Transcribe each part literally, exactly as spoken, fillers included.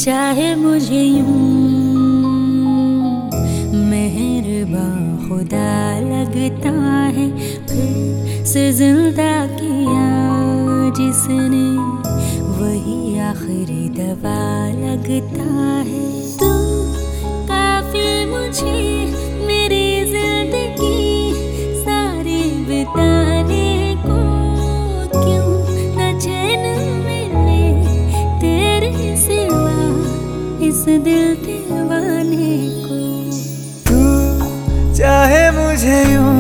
चाहे मुझे यूं मेहरबां खुदा लगता है, फिर से जिंदा किया जिसने वही आखिरी दवा लगता है। तू काफी मुझे मेरी जिंदगी सारी बिताने को, क्यों न चैन मिले तेरे सिवा इस दिल दीवाने को। तू चाहे मुझे यूं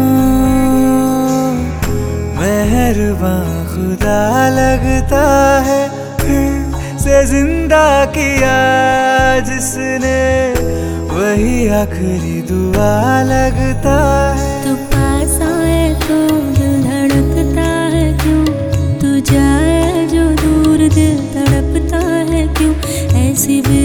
मेहरबां खुदा लगता है, फिर से जिंदा किया जिसने वही आखिरी दुआ लगता है। तू पास आए तो दिल धड़कता है क्यों, तू जाए जो दूर दिल तड़पता है क्यों, ऐसी